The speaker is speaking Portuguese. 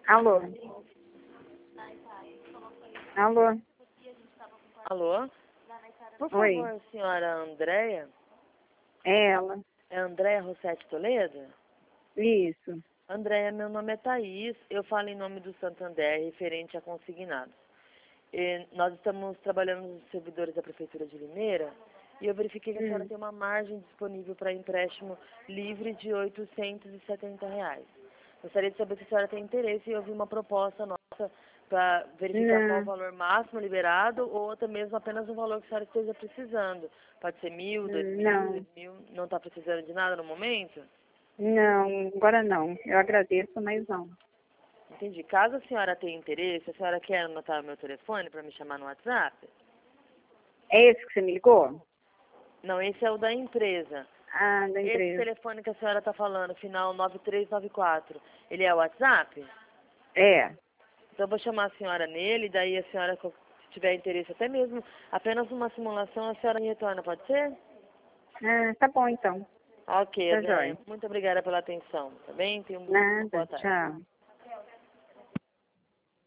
Alô? Alô? Alô? Por Oi. favor, senhora Andréia? É ela. É Andréia Rossetti Toledo? Isso. Andréia, meu nome é Thaís, eu falo em nome do Santander, referente a consignados. Nós estamos trabalhando nos servidores da Prefeitura de Limeira e eu verifiquei que a senhora tem uma margem disponível para empréstimo livre de R$ 870. Gostaria de saber se a senhora tem interesse em ouvir uma proposta nossa para verificar qual o Não. valor máximo liberado ou até mesmo apenas o valor que a senhora esteja precisando. Pode ser 1.000, 2.000, Não. 3.000. Não está precisando de nada no momento? Não, agora não. Eu agradeço, mas não. Entendi. Caso a senhora tenha interesse, a senhora quer anotar o meu telefone para me chamar no WhatsApp? É esse que você me ligou? Não, esse é o da empresa. Ah, da Esse empresa. telefone que a senhora está falando, final 9394, ele é o WhatsApp? É. Então eu vou chamar a senhora nele, daí a senhora, se tiver interesse, até mesmo apenas uma simulação, a senhora me retorna, pode ser? Ah, tá bom então. Ok, Tá Andréia. jóia. Muito obrigada pela atenção, tá bem? Tenha uma boa Nada, tarde. tchau.